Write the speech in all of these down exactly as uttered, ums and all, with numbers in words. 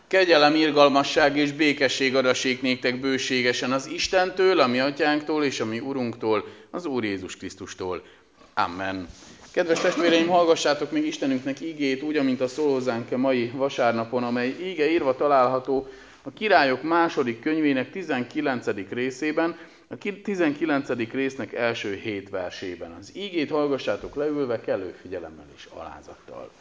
Kegyelem, irgalmasság és békesség adassék néktek bőségesen az Istentől, a mi atyánktól és a mi Urunktól, az Úr Jézus Krisztustól. Amen. Kedves testvéreim, hallgassátok még Istenünknek ígéjét úgy, amint a szól hozzánk a mai vasárnapon, amely íge írva található a Királyok második könyvének tizenkilencedik részében, a tizenkilencedik résznek első hét versében. Az ígét hallgassátok leülve, kellő figyelemmel és alázattal.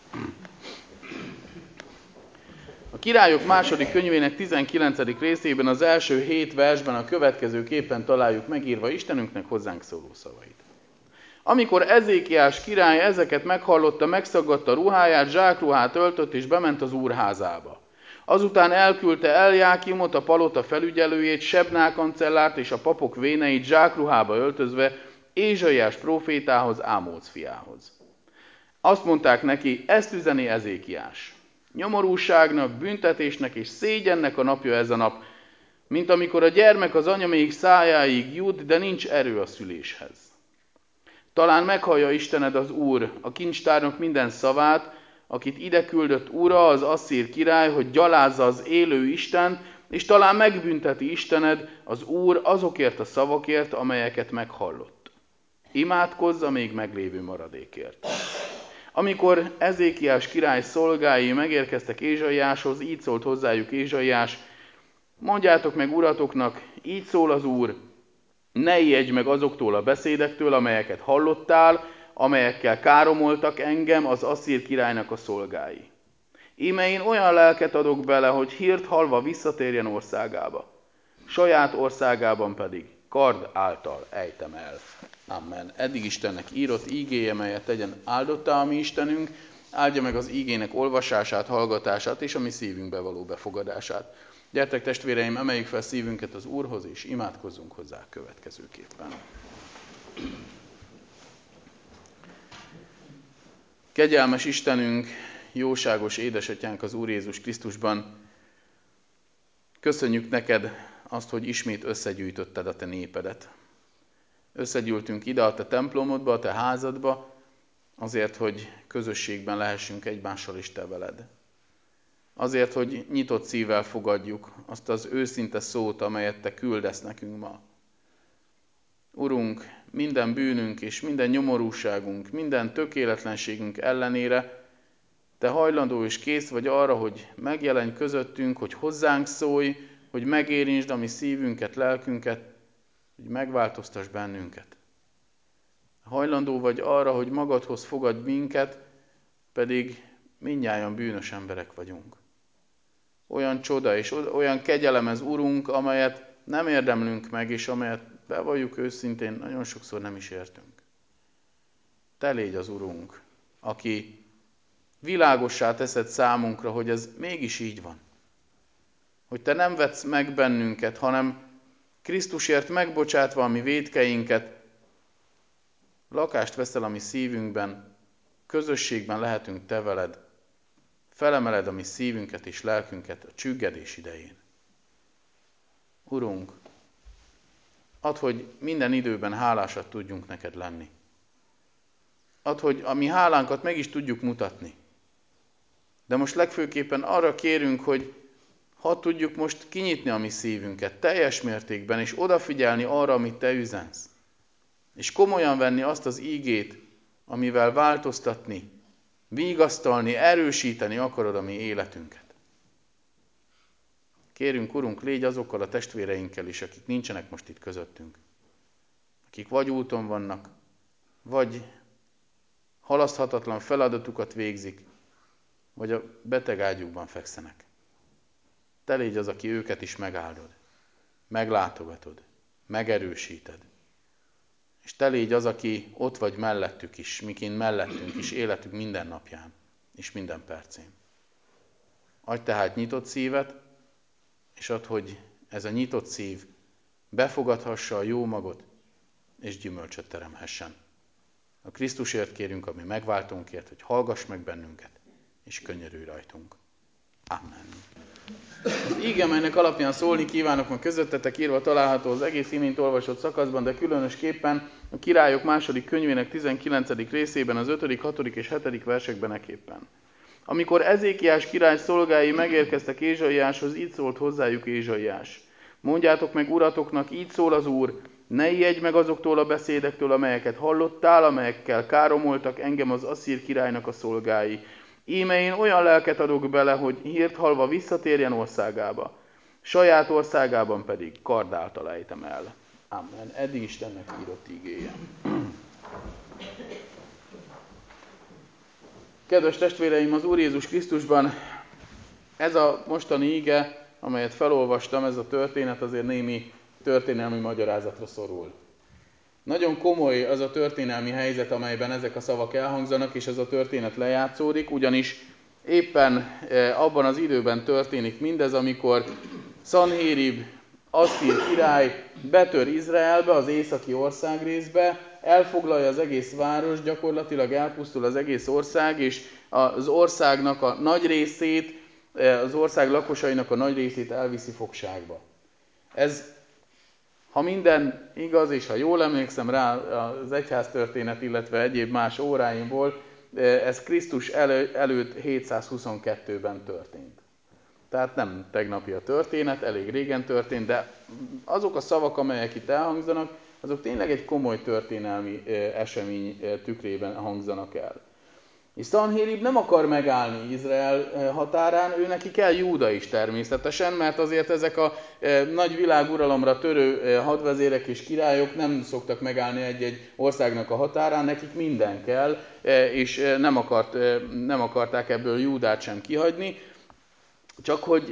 A Királyok második könyvének tizenkilencedik részében az első hét versben a következőképpen találjuk megírva Istenünknek hozzánk szóló szavait. Amikor Ezékiás király ezeket meghallotta, megszaggatta ruháját, zsákruhát öltött és bement az úr házába. Azután elküldte Eljákimot, a palota felügyelőjét, Sebná kancellárt és a papok véneit zsákruhába öltözve Ézsaiás prófétához, Ámóc fiához. Azt mondták neki, ezt üzeni Ezékiás. Nyomorúságnak, büntetésnek és szégyennek a napja ez a nap, mint amikor a gyermek az anyamék szájáig jut, de nincs erő a szüléshez. Talán meghallja Istened az Úr, a kincstárnak minden szavát, akit ide küldött ura, az asszír király, hogy gyalázza az élő Istent, és talán megbünteti Istened, az Úr azokért a szavakért, amelyeket meghallott. Imádkozz a még meglévő maradékért. Amikor Ezékiás király szolgái megérkeztek Ézsaiáshoz, így szólt hozzájuk Ézsaiás, mondjátok meg uratoknak, így szól az Úr, ne ijedj meg azoktól a beszédektől, amelyeket hallottál, amelyekkel káromoltak engem az asszír királynak a szolgái. Íme én olyan lelket adok bele, hogy hírt hallva visszatérjen országába. Saját országában pedig kard által ejtem el. Amen. Eddig Istennek írott ígéje, melyet tegyen áldottá a mi Istenünk, áldja meg az ígének olvasását, hallgatását és a mi szívünkbe való befogadását. Gyertek testvéreim, emeljük fel szívünket az Úrhoz, és imádkozzunk hozzá következőképpen. Kegyelmes Istenünk, jóságos édesatyánk az Úr Jézus Krisztusban, köszönjük neked azt, hogy ismét összegyűjtötted a te népedet. Összegyűltünk ide a te templomodba, a te házadba, azért, hogy közösségben lehessünk egymással és te veled. Azért, hogy nyitott szívvel fogadjuk azt az őszinte szót, amelyet te küldesz nekünk ma. Urunk, minden bűnünk és minden nyomorúságunk, minden tökéletlenségünk ellenére te hajlandó és kész vagy arra, hogy megjelenj közöttünk, hogy hozzánk szólj, hogy megérintsd a mi szívünket, lelkünket, hogy megváltoztass bennünket. Hajlandó vagy arra, hogy magadhoz fogadj minket, pedig mindnyájan bűnös emberek vagyunk. Olyan csoda és olyan kegyelem ez, Urunk, amelyet nem érdemlünk meg, és amelyet bevalljuk őszintén, nagyon sokszor nem is értünk. Te légy az Urunk, aki világossá teszed számunkra, hogy ez mégis így van. Hogy te nem vetsz meg bennünket, hanem Krisztusért megbocsátva a mi vétkeinket, lakást veszel a mi szívünkben, közösségben lehetünk te veled, felemeled a mi szívünket és lelkünket a csüggedés idején. Urunk, add, hogy minden időben hálásat tudjunk neked lenni. Add, hogy a mi hálánkat meg is tudjuk mutatni. De most legfőképpen arra kérünk, hogy hadd tudjuk most kinyitni a mi szívünket teljes mértékben, és odafigyelni arra, amit te üzensz. És komolyan venni azt az ígét, amivel változtatni, vigasztalni, erősíteni akarod a mi életünket. Kérünk, Urunk, légy azokkal a testvéreinkkel is, akik nincsenek most itt közöttünk. Akik vagy úton vannak, vagy halaszthatatlan feladatukat végzik, vagy a betegágyukban fekszenek. Te légy az, aki őket is megáldod, meglátogatod, megerősíted. És te légy az, aki ott vagy mellettük is, miként mellettünk is, életük minden napján és minden percén. Adj tehát nyitott szívet, és add, hogy ez a nyitott szív befogadhassa a jó magot, és gyümölcsöt teremhessen. A Krisztusért kérünk, ami megváltónkért, hogy hallgass meg bennünket, és könyörülj rajtunk. Amen. Az íge, melynek alapján szólni kívánok ma közöttetek, írva található az egész imént olvasott szakaszban, de különösképpen a Királyok második könyvének tizenkilencedik részében, az ötödik, hatodik és hetedik versekben eképpen. Amikor Ezékiás király szolgái megérkeztek Ézsaiáshoz, így szólt hozzájuk Ézsaiás. Mondjátok meg uratoknak, így szól az Úr, ne ijedj meg azoktól a beszédektől, amelyeket hallottál, amelyekkel káromoltak engem az asszír királynak a szolgái. Íme én olyan lelket adok bele, hogy hírt hallva visszatérjen országába. Saját országában pedig kard által ejtem el. Amen. Eddig Istennek írott igéje. Kedves testvéreim, az Úr Jézus Krisztusban ez a mostani ige, amelyet felolvastam, ez a történet azért némi történelmi magyarázatra szorul. Nagyon komoly az a történelmi helyzet, amelyben ezek a szavak elhangzanak, és ez a történet lejátszódik, ugyanis éppen abban az időben történik mindez, amikor Szanhérib, asszír király betör Izraelbe, az északi országrészbe, elfoglalja az egész város, gyakorlatilag elpusztul az egész ország, és az országnak a nagy részét, az ország lakosainak a nagy részét elviszi fogságba. Ez, ha minden igaz, és ha jól emlékszem rá az egyháztörténet, illetve egyéb más óráimból, ez Krisztus elő, előtt hétszázhuszonkettőben történt. Tehát nem tegnapi a történet, elég régen történt, de azok a szavak, amelyek itt elhangzanak, azok tényleg egy komoly történelmi esemény tükrében hangzanak el. És Szanhérib nem akar megállni Izrael határán, ő neki kell Júda is természetesen, mert azért ezek a nagy világuralomra törő hadvezérek és királyok nem szoktak megállni egy-egy országnak a határán, nekik minden kell, és nem, akart, nem akarták ebből Júdát sem kihagyni. Csak hogy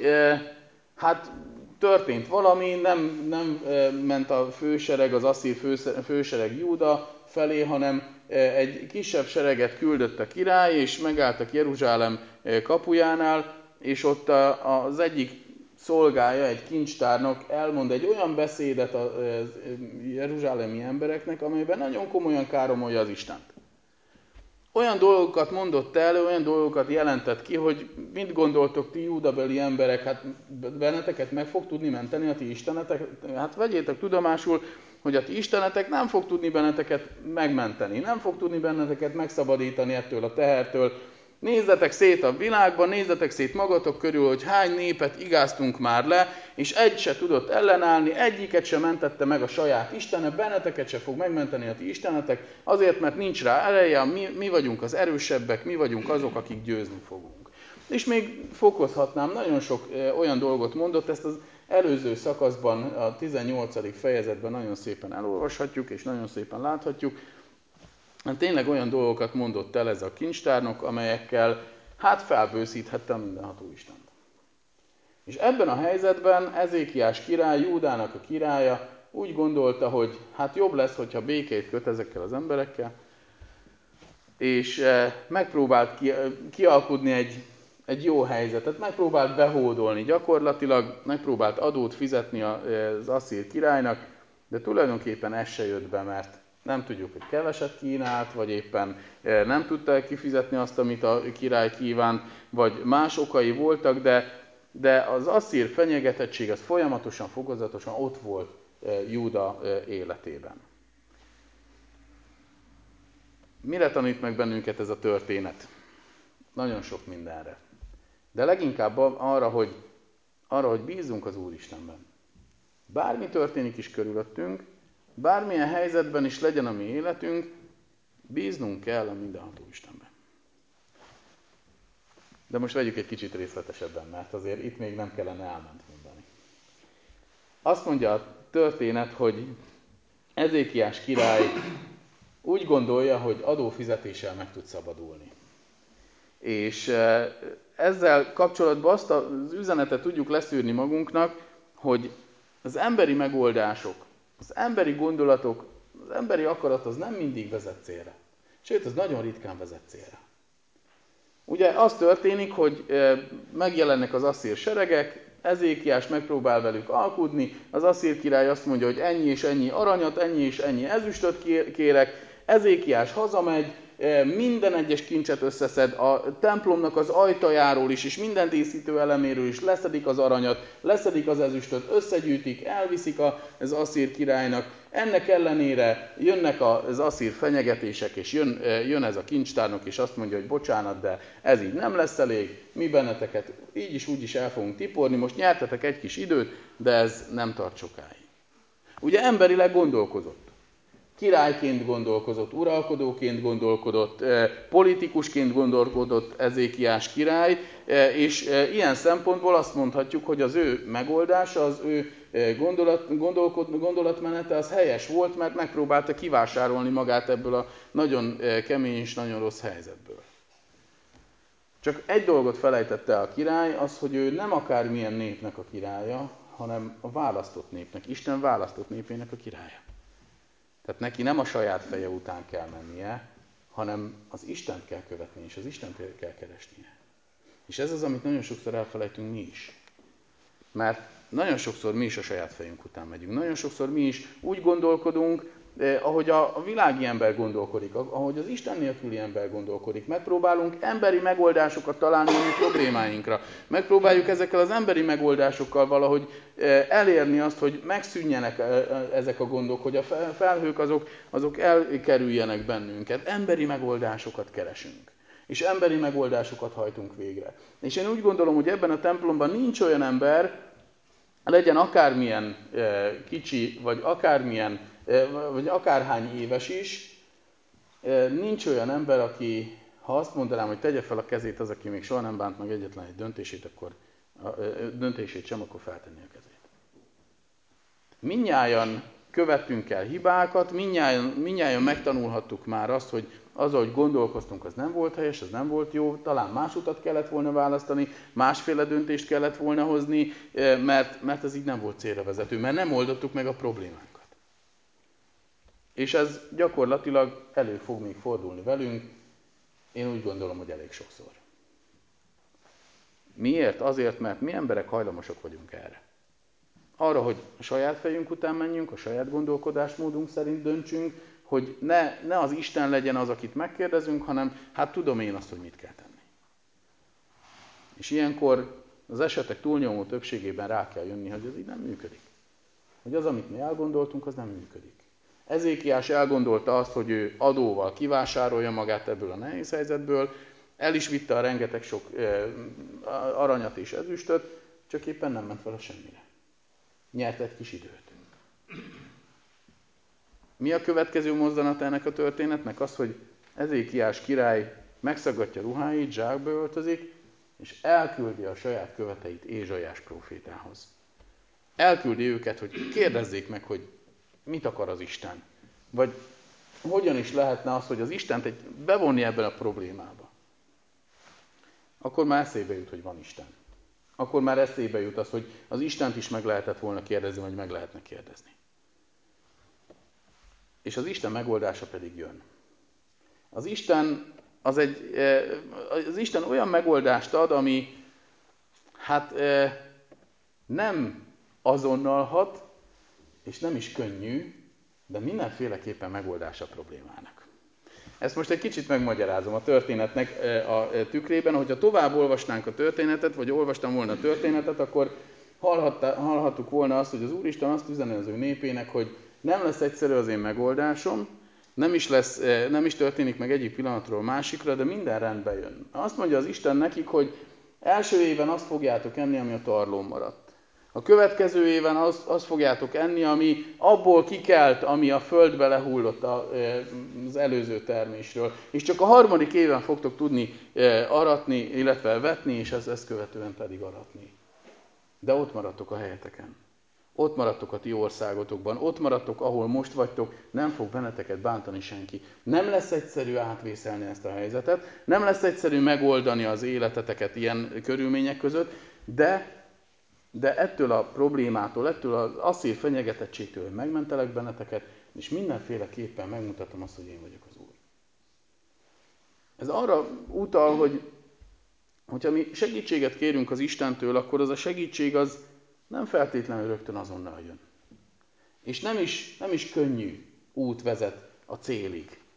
hát történt valami, nem, nem ment a fősereg, az asszír fősereg Júda felé, hanem egy kisebb sereget küldött a király, és megálltak Jeruzsálem kapujánál, és ott az egyik szolgája, egy kincstárnak elmond egy olyan beszédet a jeruzsálemi embereknek, amelyben nagyon komolyan káromolja az Istent. Olyan dolgokat mondott el, olyan dolgokat jelentett ki, hogy mit gondoltok ti júdabeli emberek, hát benneteket meg fog tudni menteni a ti istenetek? Hát vegyétek tudomásul, hogy a ti istenetek nem fog tudni benneteket megmenteni, nem fog tudni benneteket megszabadítani ettől a tehertől. Nézzetek szét a világban, nézzetek szét magatok körül, hogy hány népet igáztunk már le, és egy se tudott ellenállni, egyiket se mentette meg a saját Istene, benneteket se fog megmenteni a ti istenetek, azért, mert nincs rá ereje, mi, mi vagyunk az erősebbek, mi vagyunk azok, akik győzni fogunk. És még fokozhatnám, nagyon sok olyan dolgot mondott, ezt az előző szakaszban, a tizennyolcadik fejezetben nagyon szépen elolvashatjuk, és nagyon szépen láthatjuk. Tényleg olyan dolgokat mondott el ez a kincstárnok, amelyekkel hát felbőszíthette a mindenható Istent. És ebben a helyzetben Ezékiás király, Júdának a királya úgy gondolta, hogy hát jobb lesz, hogyha békét köt ezekkel az emberekkel, és megpróbált ki, kialkudni egy, egy jó helyzetet, megpróbált behódolni gyakorlatilag, megpróbált adót fizetni az asszír királynak, de tulajdonképpen ez se jött be, mert nem tudjuk, hogy keveset kínált, vagy éppen nem tudta kifizetni azt, amit a király kívánt, vagy más okai voltak, de, de az asszír fenyegetettség az folyamatosan, fokozatosan ott volt Júda életében. Mire tanít meg bennünket ez a történet? Nagyon sok mindenre. De leginkább arra, hogy, arra, hogy bízzunk az Úristenben. Bármi történik is körülöttünk, bármilyen helyzetben is legyen a mi életünk, bíznunk kell a mindenható Istenben. De most vegyük egy kicsit részletesebben, mert azért itt még nem kellene elment mondani. Azt mondja a történet, hogy Ezékiás király úgy gondolja, hogy adófizetéssel meg tud szabadulni. És ezzel kapcsolatban azt az üzenetet tudjuk leszűrni magunknak, hogy az emberi megoldások, az emberi gondolatok, az emberi akarat az nem mindig vezet célra. Sőt, az nagyon ritkán vezet célra. Ugye az történik, hogy megjelennek az asszír seregek, Ezékiás megpróbál velük alkudni, az asszír király azt mondja, hogy ennyi és ennyi aranyat, ennyi és ennyi ezüstöt kérek, Ezékiás hazamegy, minden egyes kincset összeszed, a templomnak az ajtajáról is, és minden díszítő eleméről is leszedik az aranyat, leszedik az ezüstöt, összegyűjtik, elviszik az asszír királynak. Ennek ellenére jönnek az asszír fenyegetések, és jön, jön ez a kincstárnok, és azt mondja, hogy bocsánat, de ez így nem lesz elég, mi benneteket így is úgy is el fogunk tiporni, most nyertetek egy kis időt, de ez nem tart sokáig. Ugye emberileg gondolkozott. Királyként gondolkozott, uralkodóként gondolkodott, politikusként gondolkodott Ezékiás király, és ilyen szempontból azt mondhatjuk, hogy az ő megoldása, az ő gondolat, gondolkod, gondolatmenete az helyes volt, mert megpróbálta kivásárolni magát ebből a nagyon kemény és nagyon rossz helyzetből. Csak egy dolgot felejtette el a király, az, hogy ő nem akármilyen népnek a királya, hanem a választott népnek, Isten választott népének a királya. Tehát neki nem a saját feje után kell mennie, hanem az Istent kell követni, és az Istent kell keresnie. És ez az, amit nagyon sokszor elfelejtünk mi is. Mert nagyon sokszor mi is a saját fejünk után megyünk. Nagyon sokszor mi is úgy gondolkodunk, eh, ahogy a, a világi ember gondolkodik, ahogy az Isten nélküli ember gondolkodik. Megpróbálunk emberi megoldásokat találni a mi problémáinkra. Megpróbáljuk ezekkel az emberi megoldásokkal valahogy eh, elérni azt, hogy megszűnjenek eh, ezek a gondok, hogy a felhők azok, azok elkerüljenek bennünket. Emberi megoldásokat keresünk. És emberi megoldásokat hajtunk végre. És én úgy gondolom, hogy ebben a templomban nincs olyan ember, legyen akármilyen e, kicsi, vagy akármilyen, e, vagy akárhány éves is, e, nincs olyan ember, aki, ha azt mondanám, hogy tegye fel a kezét az, aki még soha nem bánt meg egyetlen egy döntését, akkor a, a, döntését sem, akkor feltenni a kezét. Mindnyájan követtünk el hibákat, mindnyájan, mindnyájan megtanulhattuk már azt, hogy az, ahogy gondolkoztunk, az nem volt helyes, az nem volt jó, talán más utat kellett volna választani, másféle döntést kellett volna hozni, mert, mert ez így nem volt célra vezető, mert nem oldottuk meg a problémánkat. És ez gyakorlatilag elő fog még fordulni velünk, én úgy gondolom, hogy elég sokszor. Miért? Azért, mert mi emberek hajlamosak vagyunk erre. Arra, hogy a saját fejünk után menjünk, a saját gondolkodásmódunk szerint döntsünk, hogy ne, ne az Isten legyen az, akit megkérdezünk, hanem hát tudom én azt, hogy mit kell tenni. És ilyenkor az esetek túlnyomó többségében rá kell jönni, hogy ez így nem működik. Hogy az, amit mi elgondoltunk, az nem működik. Ezékiás elgondolta azt, hogy ő adóval kivásárolja magát ebből a nehéz helyzetből, el is vitte a rengeteg sok aranyat és ezüstöt, csak éppen nem ment vele semmire. Nyert egy kis időt. Mi a következő mozzanat ennek a történetnek? Az, hogy Ezékiás király megszaggatja ruháit, zsákba öltözik, és elküldi a saját követeit Ézsaiás prófétához. Elküldi őket, hogy kérdezzék meg, hogy mit akar az Isten. Vagy hogyan is lehetne az, hogy az Istent egy bevonni ebben a problémába. Akkor már eszébe jut, hogy van Isten. Akkor már eszébe jut az, hogy az Istent is meg lehetett volna kérdezni, vagy meg lehetne kérdezni. És az Isten megoldása pedig jön. Az Isten, az egy, az Isten olyan megoldást ad, ami hát nem azonnal hat, és nem is könnyű, de mindenféleképpen megoldás a problémának. Ezt most egy kicsit megmagyarázom a történetnek a tükrében, hogyha tovább olvasnánk a történetet, vagy olvastam volna a történetet, akkor hallhattuk volna azt, hogy az Úristen azt üzeni az ő népének, hogy nem lesz egyszerű az én megoldásom, nem is, lesz, nem is történik meg egyik pillanatról másikra, de minden rendbe jön. Azt mondja az Isten nekik, hogy első éven azt fogjátok enni, ami a tarlón maradt. A következő éven azt, azt fogjátok enni, ami abból kikelt, ami a földbe lehullott az előző termésről. És csak a harmadik éven fogtok tudni aratni, illetve vetni, és ezt, ezt követően pedig aratni. De ott maradtok a helyeteken. Ott maradtok a ti országotokban, ott maradtok, ahol most vagytok, nem fog benneteket bántani senki. Nem lesz egyszerű átvészelni ezt a helyzetet, nem lesz egyszerű megoldani az életeteket ilyen körülmények között, de, de ettől a problémától, ettől az asszír fenyegetettségtől, hogy megmentelek benneteket, és mindenféleképpen megmutatom azt, hogy én vagyok az Úr. Ez arra utal, hogy hogyha mi segítséget kérünk az Istentől, akkor az a segítség az nem feltétlenül rögtön azonnal jön. És nem is, nem is könnyű út vezet a célig.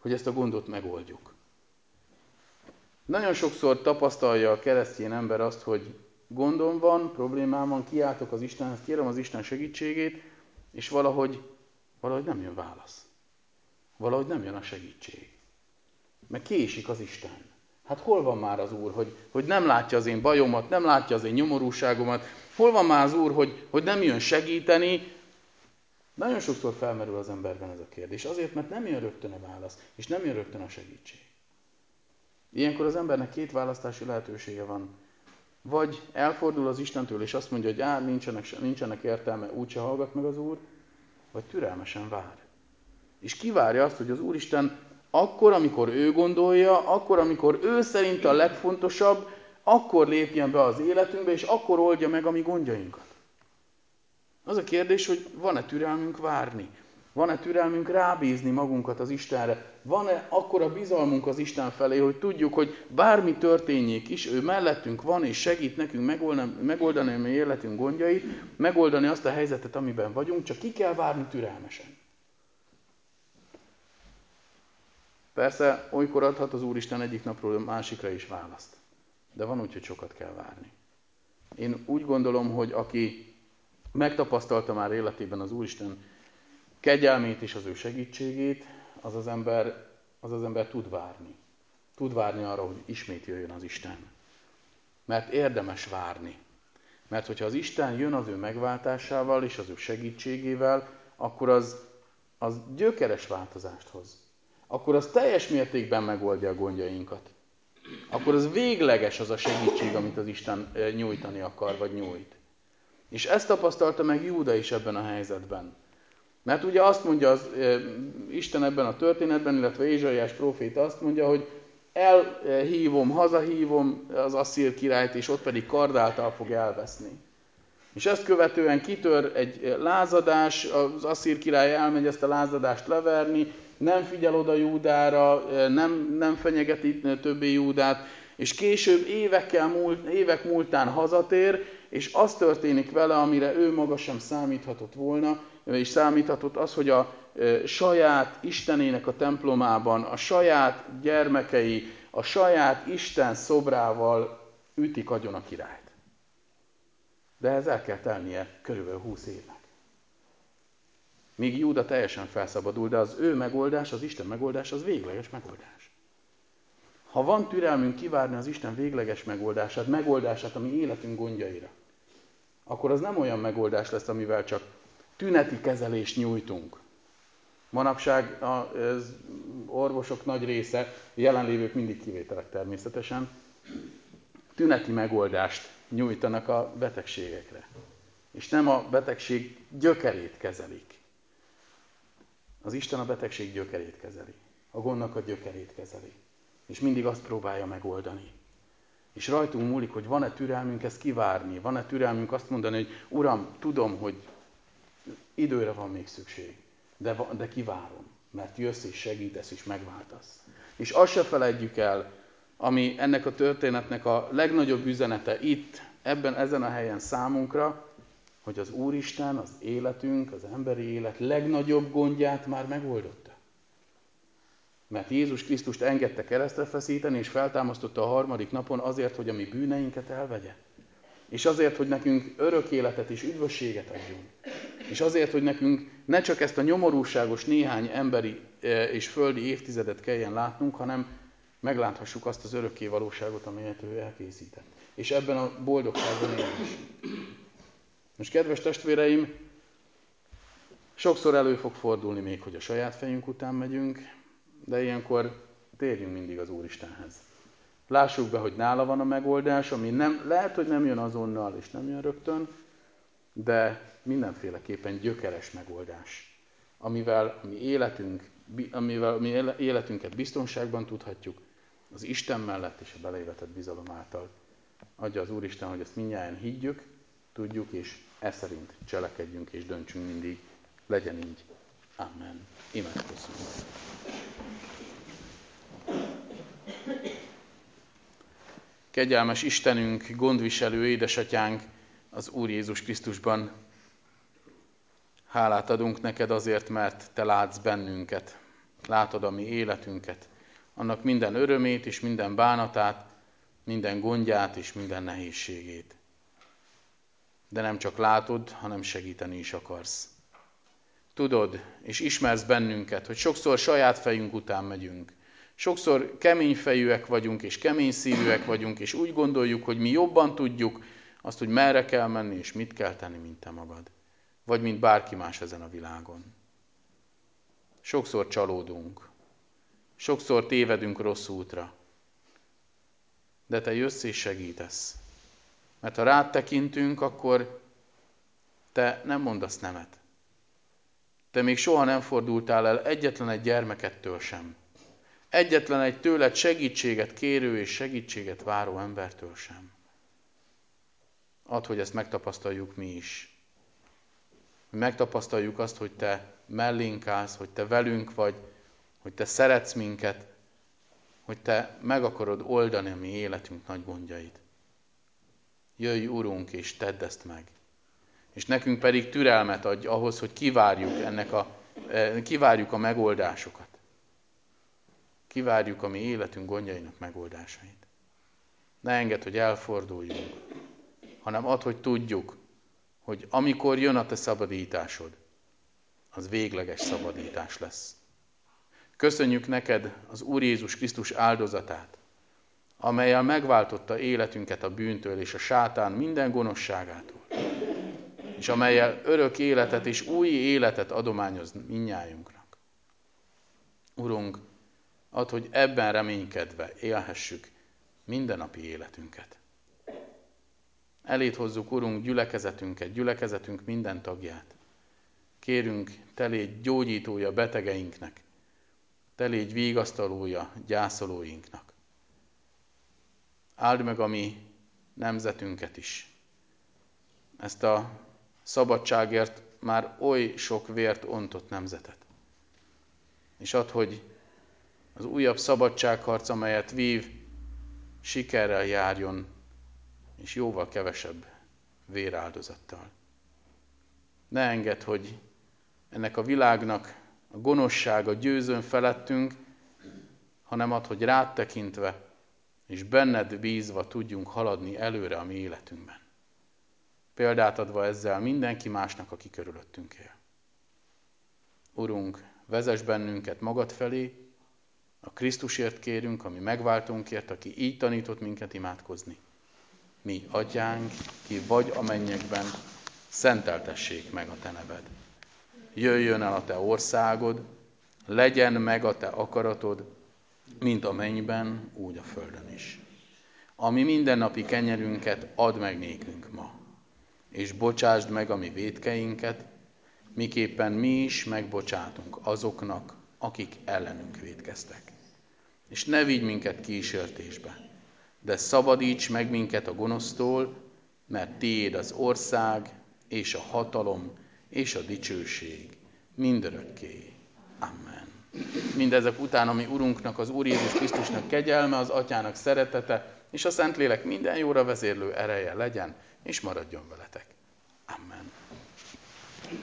hogy ezt a gondot megoldjuk. Nagyon sokszor tapasztalja a keresztény ember azt, hogy gondom van, problémám van, kiáltok az Istenhez, kérem az Isten segítségét, és valahogy, valahogy nem jön válasz. Valahogy nem jön a segítség. Meg késik az Isten. Hát hol van már az Úr, hogy, hogy nem látja az én bajomat, nem látja az én nyomorúságomat, hol van már az Úr, hogy, hogy nem jön segíteni. Nagyon sokszor felmerül az emberben ez a kérdés, azért, mert nem jön rögtön a válasz, és nem jön rögtön a segítség. Ilyenkor az embernek két választási lehetősége van. Vagy elfordul az Istentől, és azt mondja, hogy á, nincsenek, nincsenek értelme, úgyse hallgat meg az Úr, vagy türelmesen vár. És kivárja azt, hogy az Úristen akkor, amikor ő gondolja, akkor, amikor ő szerint a legfontosabb, akkor lépjen be az életünkbe, és akkor oldja meg a mi gondjainkat. Az a kérdés, hogy van-e türelmünk várni? Van-e türelmünk rábízni magunkat az Istenre? Van-e akkora bizalmunk az Isten felé, hogy tudjuk, hogy bármi történjék is, ő mellettünk van, és segít nekünk megoldani, megoldani a mi életünk gondjait, megoldani azt a helyzetet, amiben vagyunk, csak ki kell várni türelmesen. Persze, olykor adhat az Úristen egyik napról a másikra is választ. De van úgy, hogy sokat kell várni. Én úgy gondolom, hogy aki megtapasztalta már életében az Úristen kegyelmét és az ő segítségét, az az ember, az az ember tud várni. Tud várni arra, hogy ismét jöjjön az Isten. Mert érdemes várni. Mert hogyha az Isten jön az ő megváltásával és az ő segítségével, akkor az, az gyökeres változást hoz. Akkor az teljes mértékben megoldja a gondjainkat. Akkor az végleges az a segítség, amit az Isten nyújtani akar, vagy nyújt. És ezt tapasztalta meg Júda is ebben a helyzetben. Mert ugye azt mondja az e, Isten ebben a történetben, illetve Ézsaiás próféta azt mondja, hogy elhívom, hazahívom az asszír királyt, és ott pedig kard által fog elveszni. És ezt követően kitör egy lázadás, az asszír király elmegy ezt a lázadást leverni, nem figyel oda Júdára, nem, nem fenyegeti többé Júdát, és később évekkel múlt, évek múltán hazatér, és az történik vele, amire ő maga sem számíthatott volna, és számíthatott az, hogy a saját Istenének a templomában a saját gyermekei, a saját Isten szobrával ütik agyon a királyt. De ez el kell telnie körülbelül húsz évnek. Míg Júda teljesen felszabadul, de az ő megoldás, az Isten megoldás, az végleges megoldás. Ha van türelmünk kivárni az Isten végleges megoldását, megoldását a mi életünk gondjaira, akkor az nem olyan megoldás lesz, amivel csak tüneti kezelést nyújtunk. Manapság az orvosok nagy része, jelenlévők mindig kivételek természetesen, tüneti megoldást nyújtanak a betegségekre. És nem a betegség gyökerét kezelik. Az Isten a betegség gyökerét kezeli. A gondnak a gyökerét kezeli. És mindig azt próbálja megoldani. És rajtunk múlik, hogy van-e türelmünk ezt kivárni, van-e türelmünk azt mondani, hogy Uram, tudom, hogy időre van még szükség, de, de kivárom, mert jössz és segítesz és megváltasz. És azt se feledjük el, ami ennek a történetnek a legnagyobb üzenete itt, ebben, ezen a helyen számunkra, hogy az Úristen az életünk, az emberi élet legnagyobb gondját már megoldotta. Mert Jézus Krisztust engedte keresztre feszíteni, és feltámasztotta a harmadik napon azért, hogy a mi bűneinket elvegye. És azért, hogy nekünk örök életet és üdvösséget adjunk. És azért, hogy nekünk ne csak ezt a nyomorúságos néhány emberi és földi évtizedet kelljen látnunk, hanem megláthassuk azt az örökké valóságot, amelyet ő elkészített. És ebben a boldogságban élünk is. Most kedves testvéreim, sokszor elő fog fordulni még, hogy a saját fejünk után megyünk, de ilyenkor térjünk mindig az Úristenhez. Lássuk be, hogy nála van a megoldás, ami nem, lehet, hogy nem jön azonnal és nem jön rögtön, de mindenféleképpen gyökeres megoldás, amivel a mi, életünk, amivel a mi életünket biztonságban tudhatjuk, az Isten mellett és a beleévetett bizalom által. Adja az Úristen, hogy ezt mindnyájan higgyük, tudjuk, és e szerint cselekedjünk és döntsünk mindig. Legyen így. Amen. Imádkozzunk. Kegyelmes Istenünk, gondviselő édesatyánk, az Úr Jézus Krisztusban. Hálát adunk neked azért, mert te látsz bennünket. Látod a mi életünket, annak minden örömét és minden bánatát, minden gondját és minden nehézségét. De nem csak látod, hanem segíteni is akarsz. Tudod, és ismersz bennünket, hogy sokszor saját fejünk után megyünk. Sokszor kemény fejűek vagyunk, és kemény szívűek vagyunk, és úgy gondoljuk, hogy mi jobban tudjuk azt, hogy merre kell menni, és mit kell tenni, mint te magad. Vagy mint bárki más ezen a világon. Sokszor csalódunk. Sokszor tévedünk rossz útra. De te jössz és segítesz. Mert ha rád tekintünk, akkor te nem mondasz nemet. Te még soha nem fordultál el egyetlen egy gyermekettől sem. Egyetlen egy tőled segítséget kérő és segítséget váró embertől sem. Add, hogy ezt megtapasztaljuk mi is. Hogy megtapasztaljuk azt, hogy te mellénk állsz, hogy te velünk vagy, hogy te szeretsz minket, hogy te meg akarod oldani a mi életünk nagy gondjait. Jöjj, Urunk, és tedd ezt meg. És nekünk pedig türelmet adj ahhoz, hogy kivárjuk, ennek a, kivárjuk a megoldásokat. Kivárjuk a mi életünk gondjainak megoldásait. Ne engedd, hogy elforduljunk, hanem add, hogy tudjuk, hogy amikor jön a te szabadításod, az végleges szabadítás lesz. Köszönjük neked az Úr Jézus Krisztus áldozatát, amellyel megváltotta életünket a bűntől és a sátán minden gonoszságától, és amellyel örök életet és új életet adományoz mindnyájunknak. Urunk, add, hogy ebben reménykedve élhessük mindennapi életünket. Eléd hozzuk, Urunk, gyülekezetünket, gyülekezetünk minden tagját. Kérünk, te légy gyógyítója betegeinknek, te légy vigasztalója gyászolóinknak. Áld meg a mi nemzetünket is. Ezt a szabadságért már oly sok vért ontott nemzetet. És add, hogy az újabb szabadságharc, amelyet vív, sikerrel járjon, és jóval kevesebb véráldozattal. Ne engedd, hogy ennek a világnak a gonoszsága győzön felettünk, hanem add, hogy rád tekintve, és benned bízva tudjunk haladni előre a mi életünkben. Példát adva ezzel mindenki másnak, aki körülöttünk él. Urunk, vezess bennünket magad felé, a Krisztusért kérünk, ami megváltónkért, aki így tanított minket imádkozni. Mi, Atyánk, ki vagy a mennyekben, szenteltessék meg a te neved. Jöjjön el a te országod, legyen meg a te akaratod, mint a mennyben, úgy a földön is. Ami mindennapi kenyerünket add meg nékünk ma, és bocsásd meg a mi vétkeinket, miképpen mi is megbocsátunk azoknak, akik ellenünk vétkeztek. És ne vigy minket kísértésbe, de szabadíts meg minket a gonosztól, mert tiéd az ország, és a hatalom, és a dicsőség mindörökké. Amen. Mindezek után, ami Urunknak, az Úr Jézus Krisztusnak kegyelme, az Atyának szeretete, és a Szentlélek minden jóra vezérlő ereje legyen, és maradjon veletek. Amen.